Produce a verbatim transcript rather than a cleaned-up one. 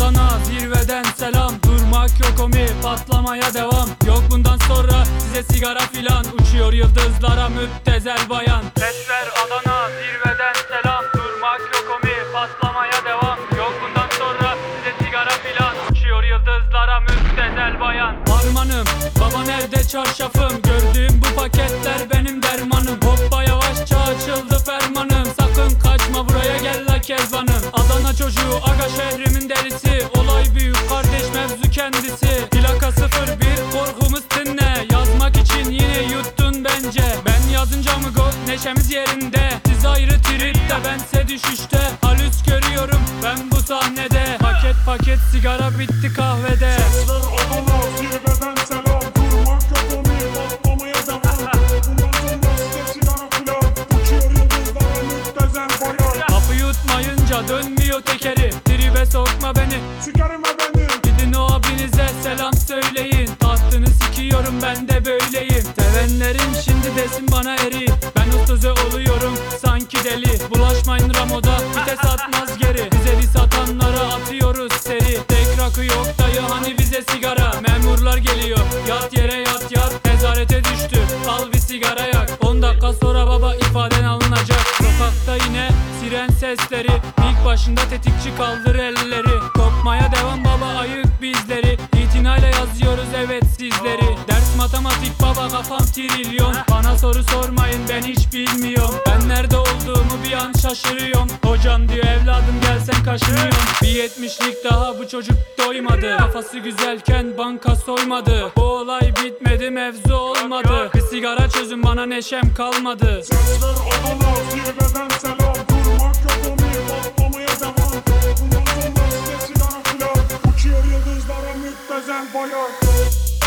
Adana zirveden selam. Durmak yok omi, patlamaya devam. Yok bundan sonra size sigara filan. Uçuyor yıldızlara müptezel bayan. Ses ver Adana zirveden selam. Durmak yok omi, patlamaya devam. Yok bundan sonra size sigara filan. Uçuyor yıldızlara müptezel bayan. Harmanım, baba nerede çarşafım? Gördüğüm bu paketler benim dermanım. Hoppa yavaşça açıldı fermanım. Sakın kaçma buraya gel la kezbanım. Adana çocuğu aga şehrimin delisi. Olay büyük kardeş mevzu kendisi. Plaka sıfır bir korkumuz dinle. Yazmak için yine yuttun bence. Ben yazınca mı go neşemiz yerinde. Siz ayrı tripte bense düşüşte. Halüs görüyorum ben bu sahnede. Paket paket sigara bitti kahvede. Sesler Adana zirveden selam. Durmak yok omi, patlamaya devam. Bundan sonra size sigara filan. Uçuyor yıldızlara müptezel bayan. Kapı yutmayınca dönmüyor tekeri. Tribe sokma beni, Sigarime beni. gidin o abinize selam söyleyin. Tahtını sikiyorum ben de böyleyim. Sevenlerim şimdi desin bana eri. Ben ustuze oluyorum sanki deli. Bulaşmayın Ramo'da vites atmaz geri. Bize bir satanlara atıyoruz seri. Tek rakı yok dayı hani bize sigara. Memurlar geliyor yat yere yat yat. Nezarete düştü al bir sigara yak. On dakika sonra baba ifaden alınacak. Sokakta yine siren sesleri. İlk başında tetikçi kaldır elleri. Kopmaya devam baba ayık bizleri. İtinayla yazıyoruz evet sizleri. Ders matematik baba kafam trilyon. Bana soru sormayın ben hiç bilmiyorum. Ben nerede olduğumu bir an şaşırıyorum. Hocam diyor evladım gel sen kaşınıyorsun. Bir yetmişlik daha bu çocuk doymadı. Kafası güzelken banka soymadı. Bu olay bitmedi mevzu olmadı. Bir sigara çözün bana neşem kalmadı. Sesler Adana zirveden selam. Durmak yok omi, patlamaya devam. Bundan sonra size sigara filan. Uçuyor yıldızlara müptezel bayan.